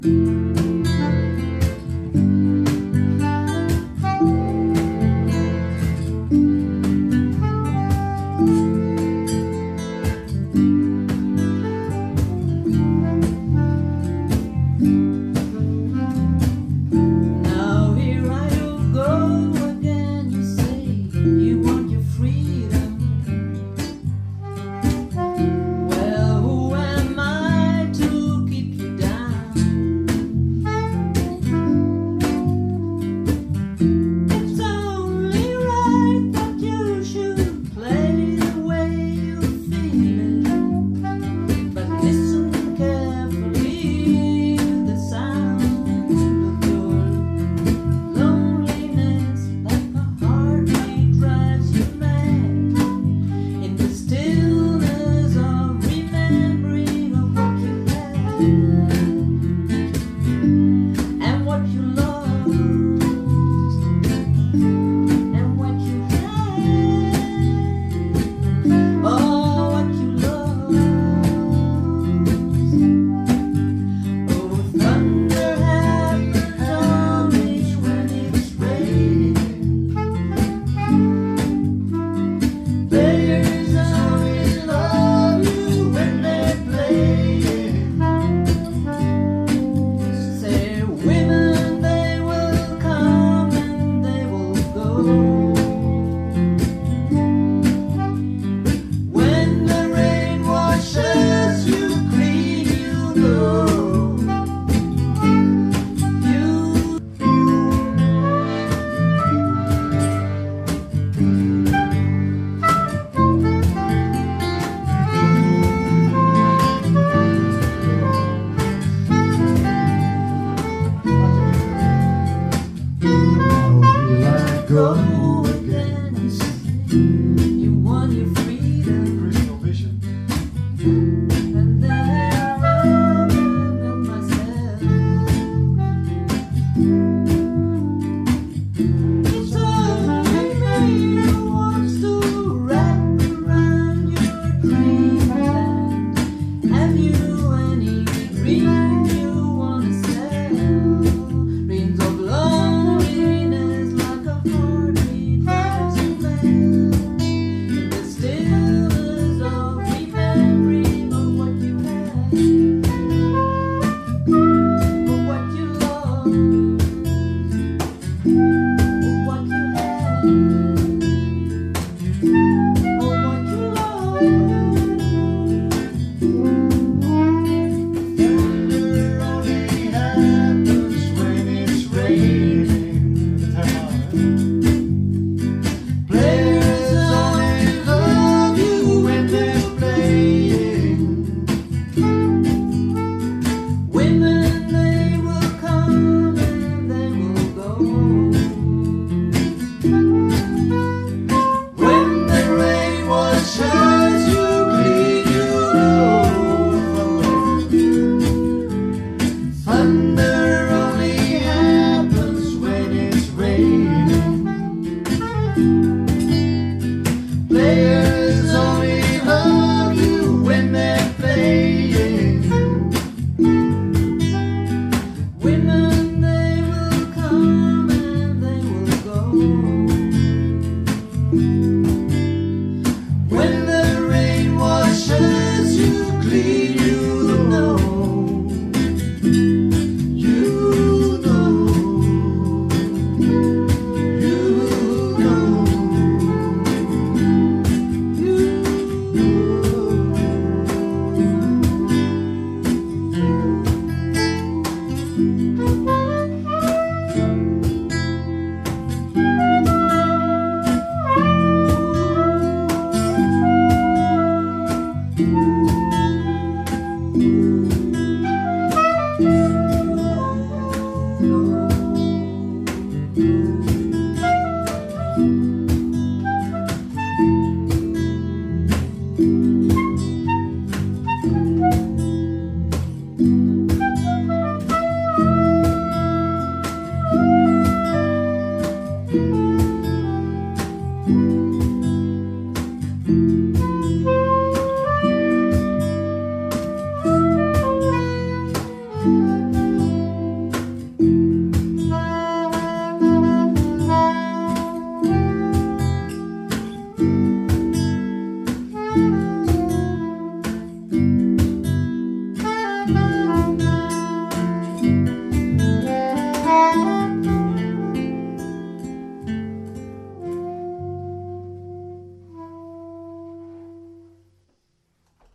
Now here I go again. You say you want your freedom. Well, who am I to keep you down? It's only right that you should play the way you feel it, but listen carefully to the sound of your loneliness, like a heartbeat drives you mad in the stillness of remembering of what you had and what you lost and what you had. Oh, what you lost. Oh, thunder happens only when it's raining. Players only love you when they're playing. Say women, they will come and they will go. When the rain washes you clean, you know. Here I go